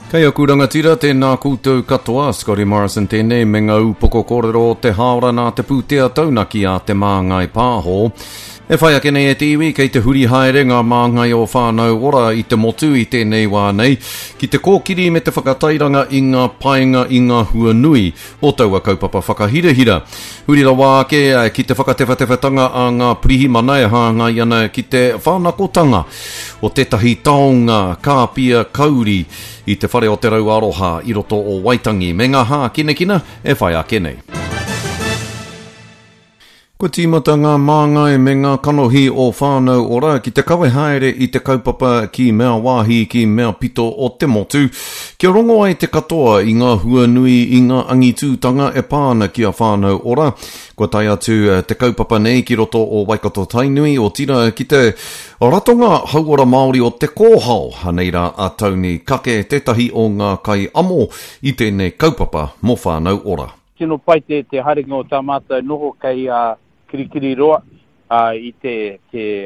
Kei aku rangatira tēnā koutou katoa, Scotty Morrison tēnei me ngā upoko kōrero te haora nā te pūtea taunaki a te māngai pāho. E whai ake nei e te iwi, kei te huri haere ngā māngai o whānau ora i te motu i tēnei wā nei, ki te kōkiri me te whakatairanga i ngā painga i ngā hua nui, o taua kaupapa whakahirahira. Hurira wā ake ki te whakatewhatewhatanga a ngā prihi mana e hāngai ana ki te whānakotanga o tētahi taonga kāpia kauri i te whare o te rau aroha i roto o Waitangi. Me ngā hā kinekina e whai ake nei. Ko tīmata ngā māngai me ngā kanohi o whānau ora ki te kawe haere i te kaupapa ki mea wāhi ki mea pito o te motu. Kia rongo ai te katoa i ngā hua nui i ngā angitūtanga e pāna ki a whānau ora. Ko tai atu te kaupapa nei ki roto o Waikato Tainui o tira ki te ratonga hauora Māori o te kōhao. Haneira a tauni kake tētahi o ngā kai amo i tēnei kaupapa mo whānau ora. Tino pai te haringa o tā mātou noho kei kirikiri roa i te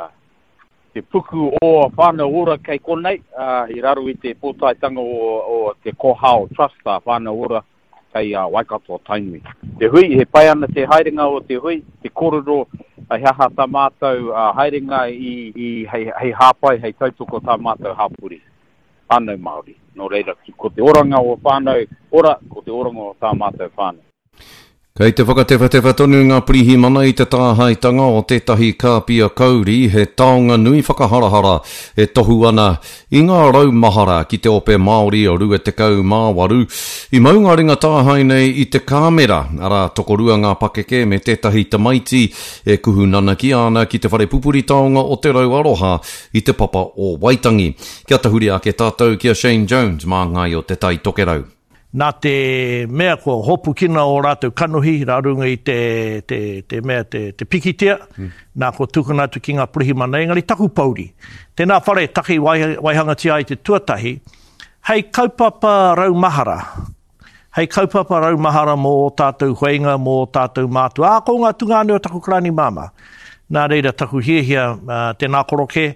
puku o whānau ora kei konei i raro i te pōtaitanga o te Kōhao Trust whānau ora kei Waikato Tainui. Te hui, he pai ana te haeringa o te hui, te kororo hei haha tā mātou haeringa i hei hāpai, hei tautoko tā mātou hāpuri. Whānau Māori. No reira, ko te oranga o whānau ora, ko te oranga o tā mātou whānau. Kei te whakatewhatewa tonu ngā prihi mana i te tāhaitanga o tētahi kāpia kauri, he taonga nui whakaharahara e tohu ana i ngā raumahara ki te ope Māori o rua te kau māwaru. I maunga ringa tāhai nei i te kāmera, ara tokorua ngā pakeke me tētahi tamaiti e kuhunana ki ana ki te whare pupuri taonga o te rau aroha i te papa o Waitangi. Kia tahuri ake tātou kia Shane Jones, māngai o te tai tokerau. Nā te mea ko hopu kina o rātou kanohi, rārunga i te mea te pikitea, nā ko tukuna atu ki ngā purihi mana, engari taku pauri. Tēnā whare taki waihangatia i te tuatahi, hei kaupapa raumahara. Hei kaupapa raumahara mō tātou huenga, mō tātou mātu. Ko ngā tungāne o taku krani māma. Nā reira taku hiehia tēnā koroke,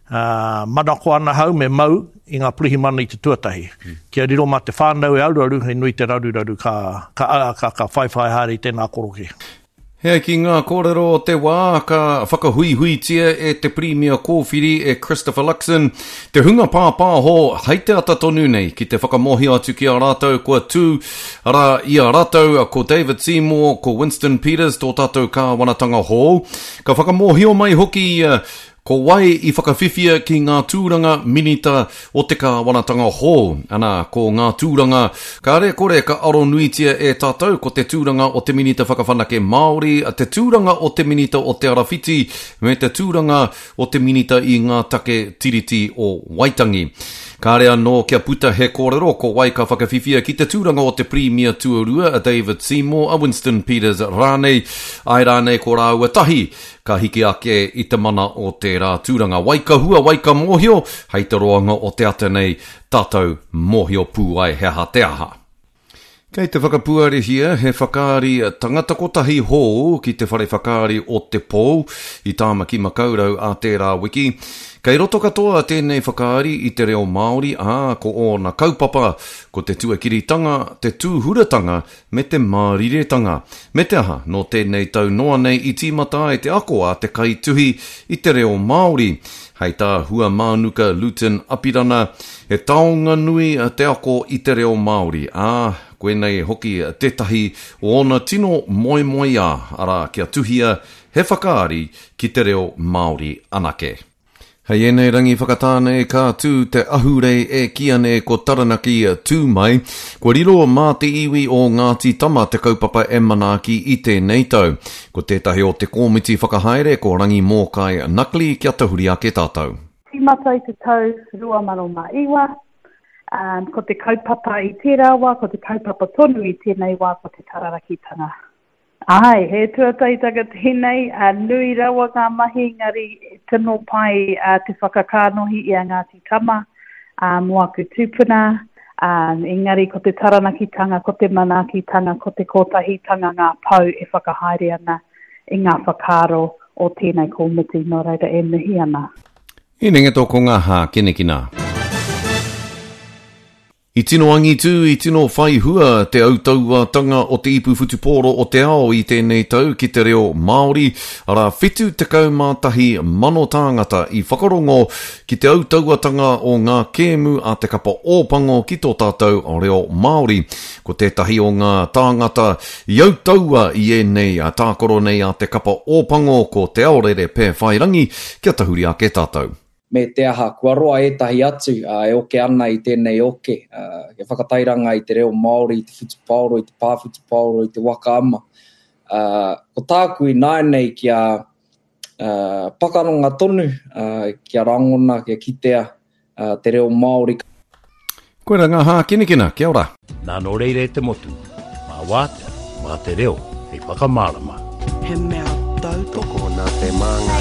manako ana hau me mau i ngā purihi mana i te tuatahi. Kia riro mā te whānau e auraru, hei nui te raru ka whaiwhai hāri tēnā koroke. Hea ki ngā kōrero o te wā, ka whakahui tia e te Premier Kōwhiri e Christopher Luxon. Te hunga pāpāho, hei te ata tonu nei, ki te whakamohi atu ki a rātou, kua tū, ara i a rātou, ko David Seymour, ko Winston Peters, tō tātou ka wanatanga hō. Ka whakamohi o mai hoki ko wai i whakawhiwhia ki ngā tūranga minita o te ka wanatanga hō. Ana, ko ngā tūranga, ka re kore ka aro nuitia e tātou, ko te tūranga o te minita whakawhanake Māori, te tūranga o te minita o te arawhiti, me te tūranga o te minita i ngā take tiriti o Waitangi. Ka rea no kia puta he kōrero ko wai ka whakawhiwhia ki te tūranga o te Premier Tuarua, a David Seymour, a Winston Peters rānei, ai rānei ko rāua tahi, ka hiki ake i te mana o te rā tūranga. Wai ka hua, wai ka mōhio, hei te roanga o te ata nei, tātou mōhio pūai he aha te aha. Kei te whakapuarehia, he whakaari tangata kotahi hō ki te whare whakaari o te pō i tāmaki makaurau a tērā wiki. Kei roto katoa tēnei whakaari i te reo Māori, ko ōna kaupapa, ko te tuakiritanga, te tūhuratanga, me te māriretanga. Me te aha, no tēnei tau noa nei i tīmata e te akoa te kaituhi i te reo Māori. Hei tā hua mānuka Luton Apirana, he taonga nui te ako i te reo Māori. Koenei hoki tētahi o ona tino moi ara kia tuhia he whakaari ki te reo Māori anake. Hei enei rangi whakatāne e kā tū te ahurei e kiane ko taranaki tū mai, ko riro mā te iwi o Ngāti Tama te kaupapa e manaki i tēnei tau. Ko tētahi o te komiti whakahaere ko rangi mōkai Nakli kia tahuri ake tātou. Tīmata i te tau rua maro mā iwa, ko te kaupapa i tērā wā, ko te kaupapa tonu i tēnei wā, ko te tararakitanga. Ai, he tuataitanga tēnei, nui rawa ngā mahi ngari tino pai te whakakānohi i a Ngāti Tama, moaku tūpuna, engari ko te taranakitanga, ko te manakitanga, ko te kotahitanga ngā pau e whakahaere ana i ngā whakaro o tēnei komiti no reira e mihi ana. I nenga tō ko ngā hā kinekina. I tino angitu, I tino whai hua te autaua tanga o te ipu futuporo o te ao I tēnei tau ki te reo Māori. Ara whetu te kaumātahi mano tāngata I whakarongo ki te autaua tanga o ngā kēmu a te kapa ōpango ki tō tātou o reo Māori. Ko tētahi o ngā tāngata I autaua I nei a tākoro nei a te kapa ōpango ko te aorere pē whairangi kia tahuri a ke tātou. Me te aha, kua roa etahi atu, e oke ana I tēnei oke, ke whakatairanga I te reo Māori, I te whutupāoro, I te pāwhutupāoro, I te waka ama. Ko tāku I nānei kia pakaronga tonu, kia rangona, kia kitea, te reo Māori. Koe rā ngā hā kina, kia ora. Nā no reire te motu, mā wātea, mā te reo, hei whakamārama. He mea tautoko nā te manga.